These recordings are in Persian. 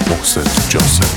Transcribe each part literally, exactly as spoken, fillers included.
محسن جاسم.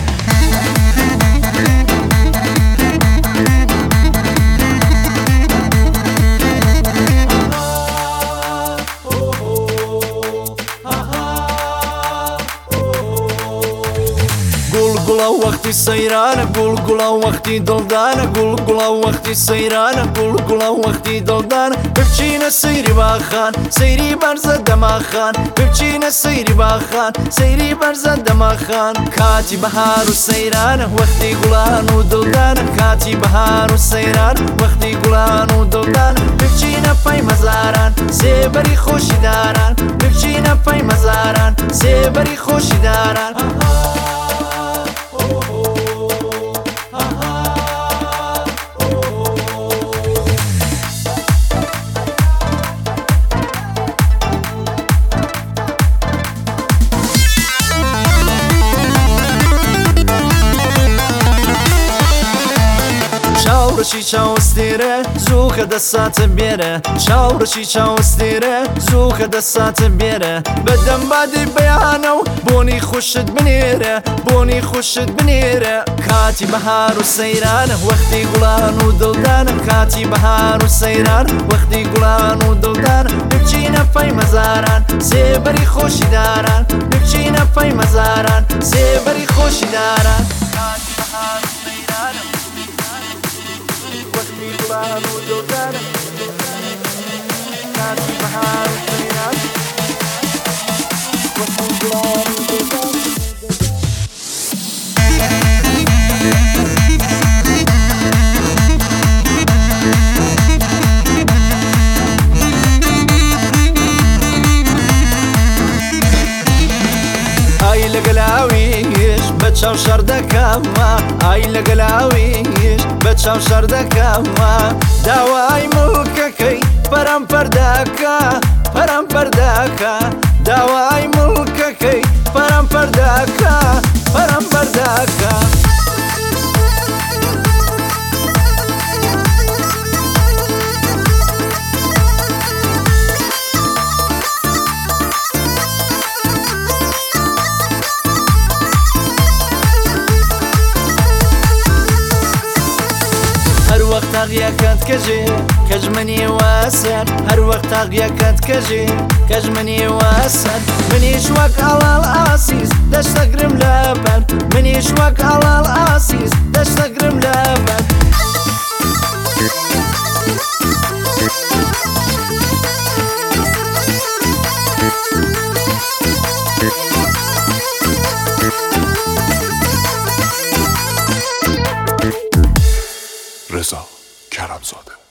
گوڵگوڵە وەختی سەیرانە گوڵگوڵە وەختی دڵدانە گوڵگوڵە وەختی سەیرانە گوڵگوڵە وەختی دڵدانە بچینە سەیری باخان سەیری بەرزە دەماخان بچینە سەیری باخان سەیری بەرزە دەماخان کاتی بەهار و سەیرانە وەختی گوڵان و دڵدانە کاتی بەهار و سەیران وەختی گوڵان و دڵدانە بچینە پەی مەزاران سێبەری خۆشی داران بچینە پەی مەزاران سێبەری خۆشی داران. چاوڕشی چاوەستێرە زووکە دەساتە بێرە چاوڕشی چاوەستێرە زووکە دەساتە بێرە بەدەم بادی بەیانە و بۆنی خوشت بنێرە بۆنی خوشت بنێرە کاتی بەهار و سەیرانە وەختی گوڵان و دڵدانە کاتی بەهار و سەیران وەختی گوڵان و دڵدانە بچینە پەی مەزاران سێبەری خۆشی داران بچینە پەی مەزاران سێبەری خۆشی داران. کاتی بەهار و سەیرانە وەختی گوڵان و دڵدانە کاتی بەهار و سەیران وەختی گوڵان و دڵدانە. ئای لەگەلاویش بە چاو شەڕ دەکەمە ئای لەگەلاویش بە چاو شەڕ دەکەمە داوای مڵکەکەی پەرەمپەر دەکە پەرەمپەر دەکە داوای مڵکەکەی پەرەمپەر دەکە پەرەمپەر دەکە. هەر وەخت تاغیەکەت کەژێ کەژمەنی واسەر هەر وەخت تاغیەکەت کەژێ کەژمەنی واسەر منیش وەک هەڵاڵ ئاسیس دەشتەگرم لەبەر منیش وەک هەڵاڵ ئاسیس دەشتەگرم لەبەر. رضا کرمزاده.